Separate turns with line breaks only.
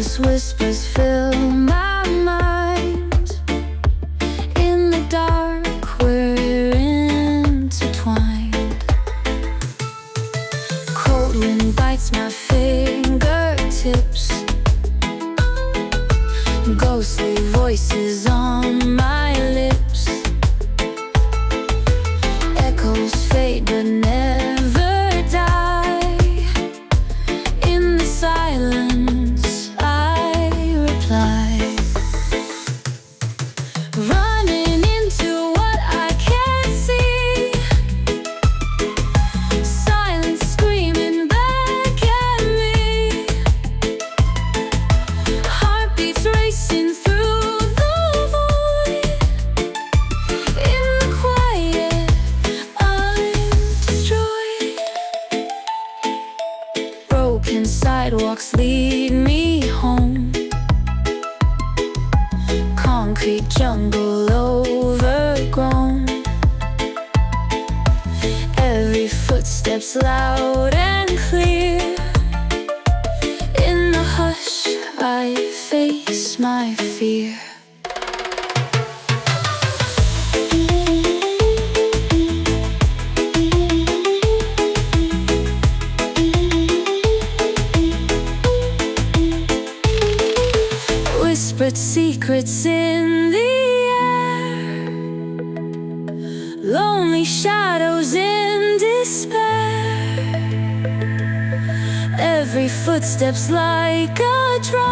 Endless whispers fill my mind. In the dark we're intertwined. Cold wind bites my fingertips. Ghostly voices on my lips. Echoes fade but never die. In the silence I reply, running into what I can't see. Silence screaming back at me. Heartbeats racing through the void. In the quiet I'm destroyed. Broken sidewalks lead me home. Concrete jungle overgrown. Every footstep's loud and clear. In the hush I face my fear. Whispered secrets in the air. Lonely shadows in despair. Every footstep's like a drum.